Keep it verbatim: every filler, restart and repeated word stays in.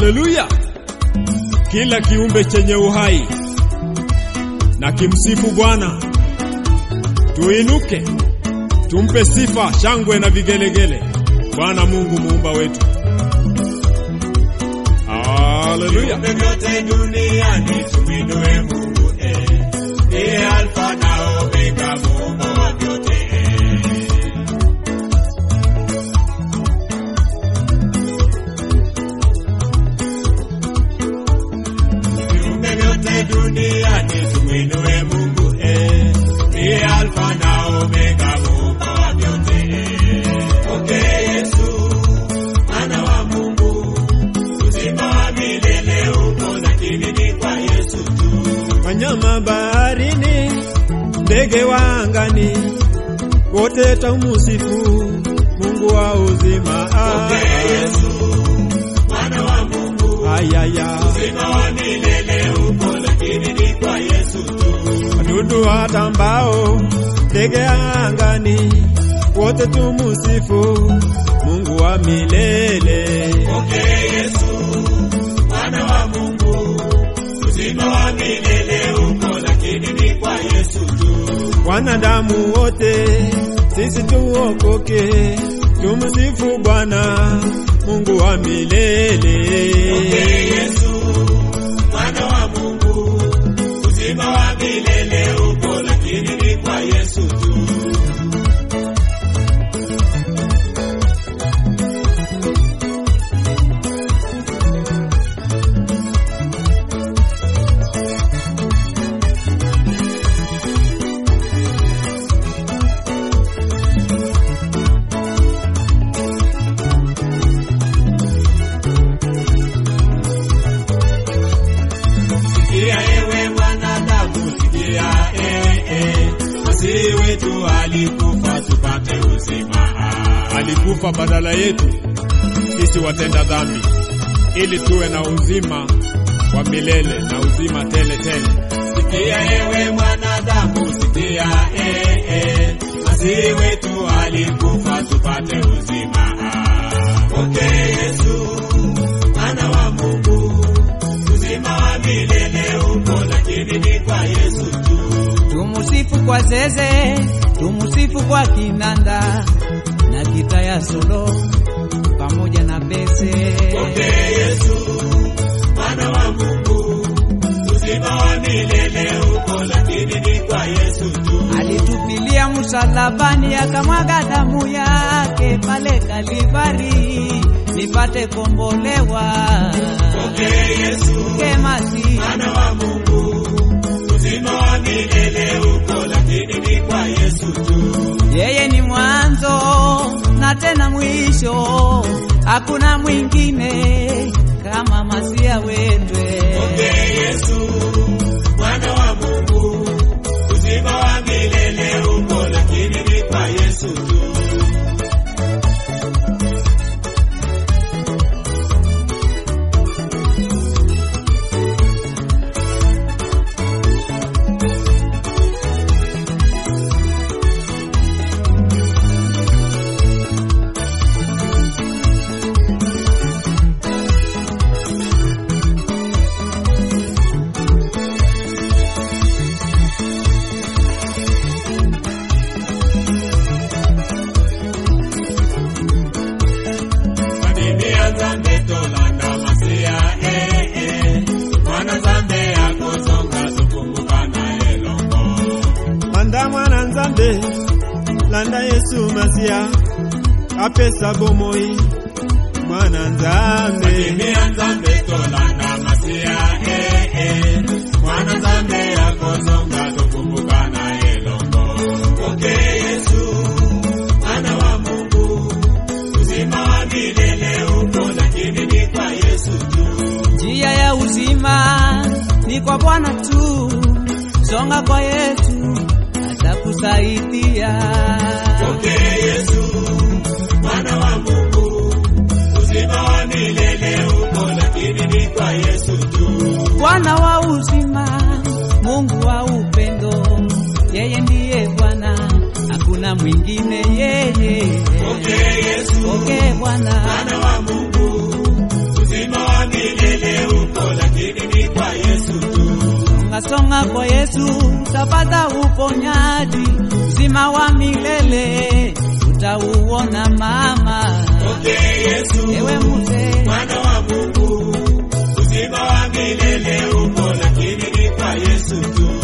Haleluya! Kila kiumbe chenye uhai na kimsifu Bwana. Tuinuke, tumpe sifa, shangwe na vigelegele Bwana Mungu muumba wetu. Haleluya! Vyote duniani tuinue Mungu, eh, ndiye Alfa na Omega, Mungu wa vyote. Viumbe vyote duniani tuinue Mungu, eh, ndiye Alfa na Omega, Mungu wa vyote. Okay, Yesu Mwana wa Mungu, uzima wa milele uko, lakini ni kwa Yesu tu. Wanyama baharini, ndege wa angani, wote tumusifu Mungu wa uzima. Okay, Yesu Mwana wa Mungu, Ayaya, uzima wa milele uko, lakini ni kwa Yesu tu. wadudu watambao, ndege angani, wote tumusifu Mungu wa milele. Okay, Yesu Mwana wa Mungu, uzima wa milele uko, lakini ni kwa Yesu tu. Wanadamu wote sisi tuokoke, tumsifu Bwana Mungu wa milele. Okay, Yesu Mwana wa Mungu, uzima wa milele uko, lakini ni kwa Yesu tu. Sikia ewe mwanadamu, sikia, eh, eh, Masihi wetu alikufa tupate uzima. Alikufa badala yetu sisi watenda dhambi, ili tuwe na uzima wa milele na uzima tele tele. Sikia ewe mwanadamu, sikia, eh, eh, Masihi wetu alikufa tupate uzima. Okay, Yesu Mwana wa Mungu, uzima wa milele uko, lakini ni kwa Yesu tu. Tumusifu kwa zeze, tumusifu kwa kinanda na gita ya solo pamoja na bese. Okay, Yesu Mwana wa Mungu, uzima wa milele uko, lakini ni kwa Yesu tu. Alitupilia msalabani akamwaga damu yake pale Kalvari nipate kombolewa. Okay, Yesu Kemasi Mwana wa Mungu, uzima wa milele uko, lakini ni kwa Yesu tu. yeye ni mwanzo na tena mwisho, hakuna mwingine kama Masia wetu. Okay, Yesu Mwana wa Mungu, uzima wa milele uko, lakini ni kwa Yesu tu. Mwana Nzambe, landa Yesu Masia, apesa bomoi Mwana Nzambe. Kimia Nzambe tolanda Masia, eh, eh, Mwana Nzambe akozonga tukumbuka na elongo. Okay, Yesu Mwana wa Mungu, uzima wa milele uko, lakini ni kwa Yesu tu. Njia ya uzima ni kwa Bwana tu, songa kwa Yesu atakusaidia. Okay, Yesu Mwana wa Mungu, uzima wa milele uko, lakini ni kwa Yesu tu. Bwana wa uzima, Mungu wa upendo, yeye ndiye Bwana, hakuna mwingine yeye. Okay, Yesu Okay, Bwana Mwana wa Mungu, uzima wa milele Songa kwa Yesu utapata uponyaji, uzima wa milele utauona mama. Okay Yesu, ewe mzee, mwana wa Mungu, uzima wa milele upo, lakini ni kwa Yesu tu.